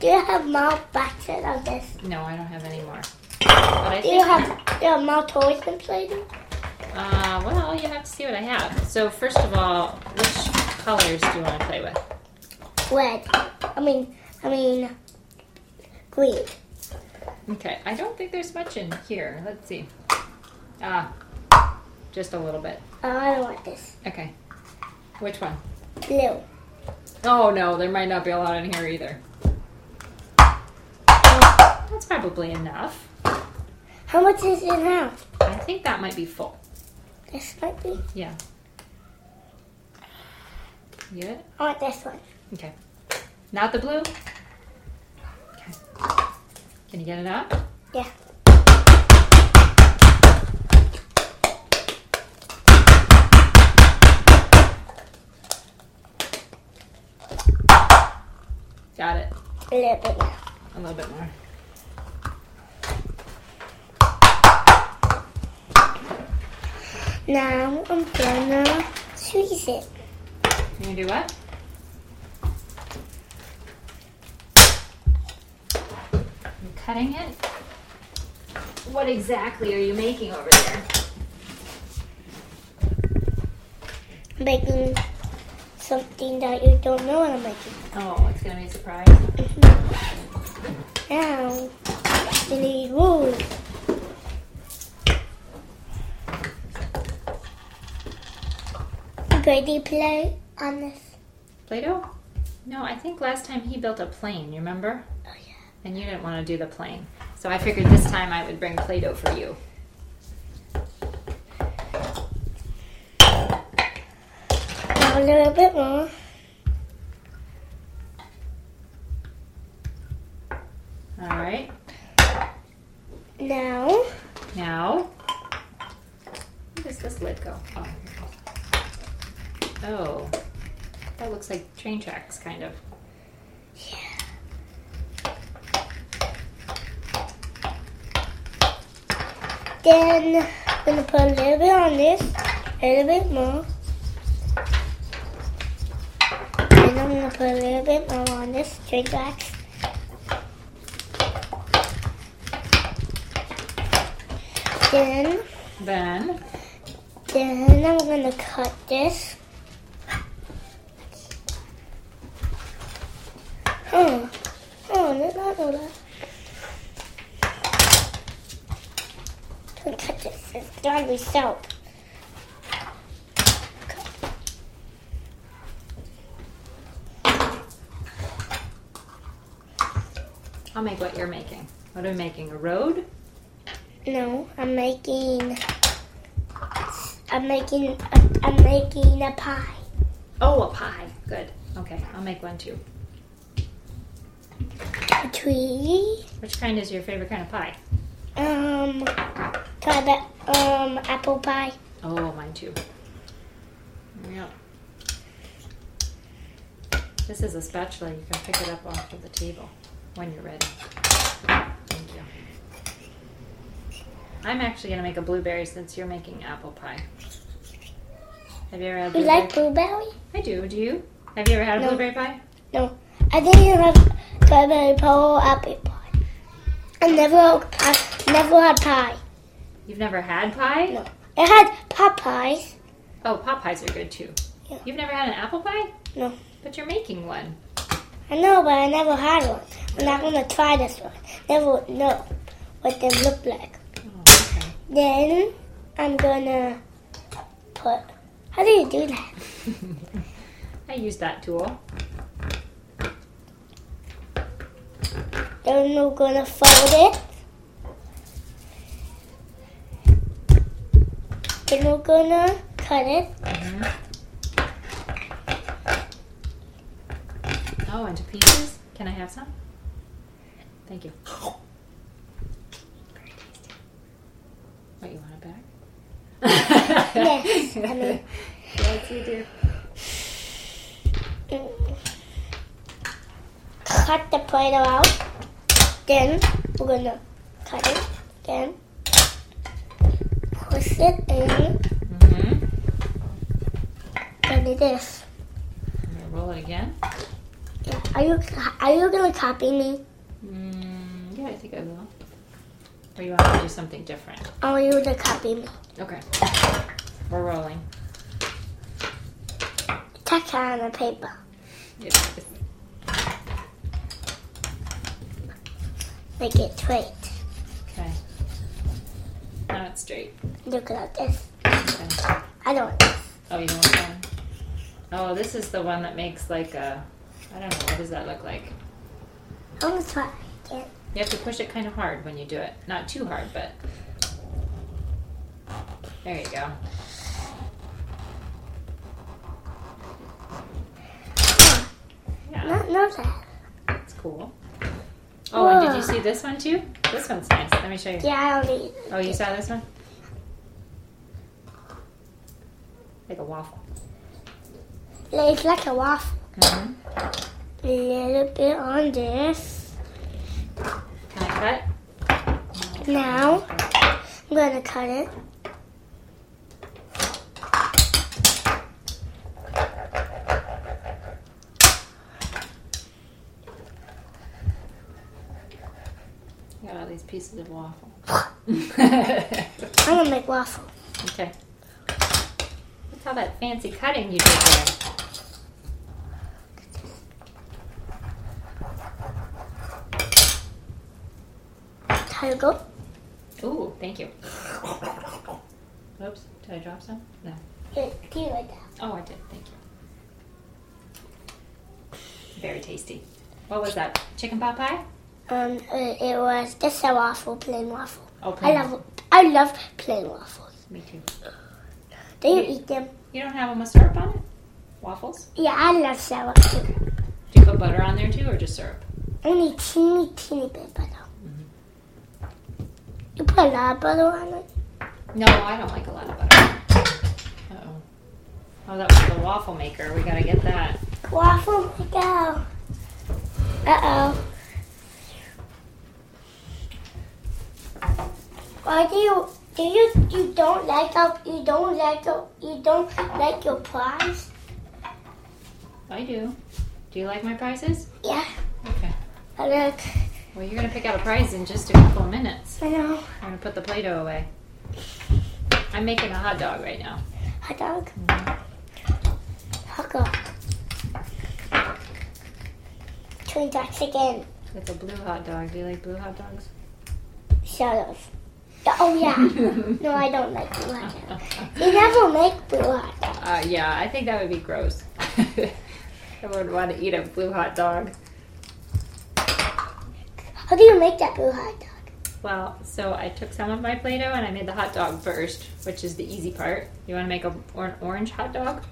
Do you have more boxes of this? No, I don't have any more. But I Do think you have more toys than Play-Doh? well, you have to see what I have. So first of all, which colors do you want to play with? Red. I mean, green. Okay, I don't think there's much in here. Let's see. Just a little bit. Oh, I don't want this. Okay. Which one? Blue. Oh no, there might not be a lot in here either. That's probably enough. How much is it now? I think that might be full. This might be. Yeah. You get it? I want this one. Okay. Not the blue? Okay. Can you get it up? Yeah. Got it. A little bit more. A little bit more. Now I'm gonna squeeze it. You gonna do what? You cutting it? What exactly are you making over there? I'm making something that you don't know what I'm making. Oh, it's gonna be a surprise. Now, you need wood. Ready play on this? Play-Doh? No, I think last time he built a plane, you remember? Oh yeah. And you didn't want to do the plane. So I figured this time I would bring Play-Doh for you. Now a little bit more. All right. Now, Now, where does this lid go? Oh, here it goes. Oh, that looks like train tracks, kind of. then I'm gonna put a little bit on this, a little bit more. And I'm gonna put a little bit more on this train tracks. Then I'm gonna cut this. Oh, not that. Don't cut this. It's gotta be soap. I'll make what you're making. What are we making? A road? No, I'm making a pie. Oh, a pie. Good. Okay, I'll make one too. A tree. Which kind is your favorite kind of pie? Apple pie. Oh, mine too. Yeah. This is a spatula. You can pick it up off of the table when you're ready. Thank you. I'm actually going to make a blueberry since you're making apple pie. Have you ever had You blueberry? like blueberry? I do. Do you? Have you ever had a No. blueberry pie? No. I didn't have strawberry pie or apple pie. I never had pie. You've never had pie? No. I had pot pies. Oh, pot pies are good too. Yeah. You've never had an apple pie? No. But you're making one. I know, but I never had one. I'm not going to try this one. Never know what they look like. Oh, okay. Then I'm going to put... How do you do that? I use that tool. Then we're going to fold it. Then we're going to cut it. Mm-hmm. Oh, into pieces? Can I have some? Thank you. Very tasty. What, you want it back? Yes, I mean... Yes, you do. Cut the Play-Doh out. Then we're going to cut it. Then push it in. Mm-hmm. Then it is. I'm going to roll it again. Yeah. Are you gonna copy me? Yeah, I think I will. Or you want to do something different? I want you to copy me. Okay. We're rolling. Tack it on the paper. Yeah. Make it straight. Okay. Now it's straight. Look at this. Okay. I don't. Oh, you don't want that one? Oh, this is the one that makes like a, I don't know, what does that look like? I want to try again. You have to push it kind of hard when you do it. Not too hard, but there you go. Yeah, No, that. that's cool. Oh, and did you see this one too? This one's nice. Let me show you. Yeah, I don't need. Oh, you saw this one? Like a waffle. It's like a waffle. Mm-hmm. A little bit on this. Can I cut? Now, I'm gonna cut it. Got all these pieces of waffle. I'm gonna make waffle. Okay. Look how that fancy cutting you did there. How you go? Ooh, thank you. Oops, did I drop some? No. Do you like that? Oh, I did. Thank you. Very tasty. What was that? Chicken pot pie? It was just a waffle, plain waffle. Oh, plain I love plain waffles. Me too. Do you eat them? You don't have them with syrup on it? Waffles? Yeah, I love syrup too. Do you put butter on there too, or just syrup? Only teeny bit butter. You put a lot of butter on it? No, I don't like a lot of butter. Uh-oh. Oh, that was the waffle maker. We gotta get that. Waffle maker. Uh-oh. Why you don't like your prize? I do. Do you like my prizes? Yeah. Okay. Look. Well, you're gonna pick out a prize in just a couple of minutes. I know. I'm gonna put the Play-Doh away. I'm making a hot dog right now. Hot dog? Hot dog. Twin ducks again. It's a blue hot dog. Do you like blue hot dogs? Shut up. Oh, yeah. No, I don't like blue hot dogs. They never make blue hot dogs. Yeah, I think that would be gross. I would want to eat a blue hot dog. How do you make that blue hot dog? Well, so I took some of my Play-Doh and I made the hot dog first, which is the easy part. You want to make an orange hot dog?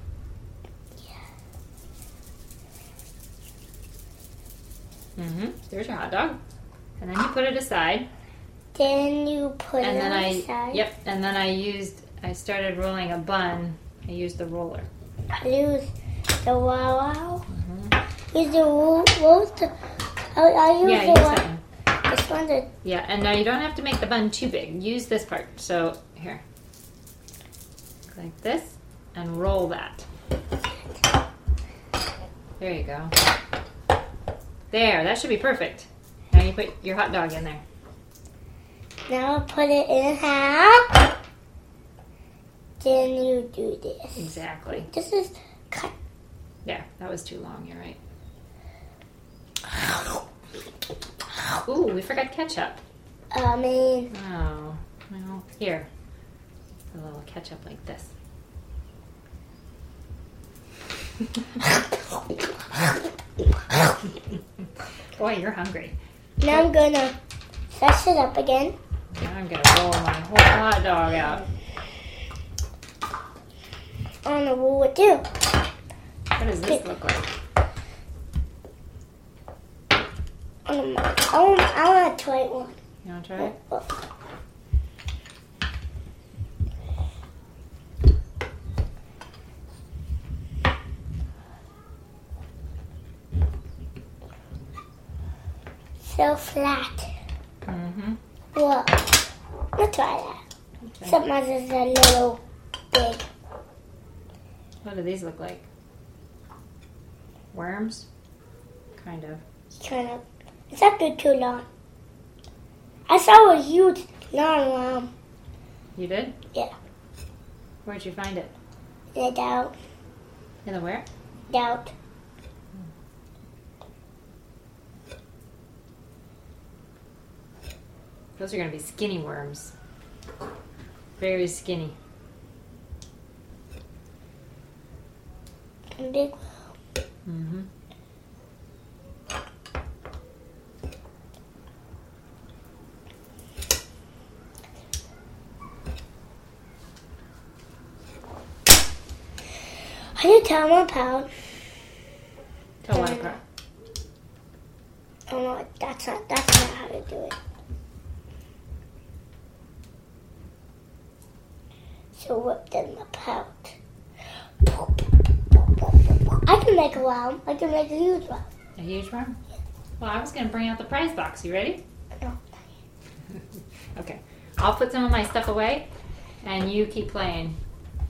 Yeah. There's your hot dog. And then you put it aside. Then you put And it then aside. Yep. And then I started rolling a bun. I used the roller. Use the wow. Use the roll. I use Yeah, the use one. that one. This one. Yeah, and now you don't have to make the bun too big. Use this part. So, here. Like this. And roll that. There you go. There, that should be perfect. Now you put your hot dog in there. Now put it in half. Then you do this. Exactly. This is cut. Yeah, that was too long. You're right. Ooh, we forgot ketchup. I mean, Oh, well, here. A little ketchup like this. Boy, you're hungry. now I'm gonna fess it up again. Now I'm gonna roll my whole hot dog out. I don't know what to do. What does this look like? I want to try one. You wanna try it? So flat. Mm-hmm. Whoa. Let's try that. Okay. Except mine is a little big. What do these look like? Worms? Kind of. It's not good too long. I saw a huge long worm. You did? Yeah. Where'd you find it? In the doubt. In the where? Doubt. Those are going to be skinny worms. Very skinny. And big. Mm-hmm. How do you tell them apart? Tell what apart? Oh no, that's not how to do it. So whip them apart. I can make a worm. I can make a huge worm. A huge worm? Well, I was going to bring out the prize box. You ready? No. Okay. I'll put some of my stuff away, and you keep playing.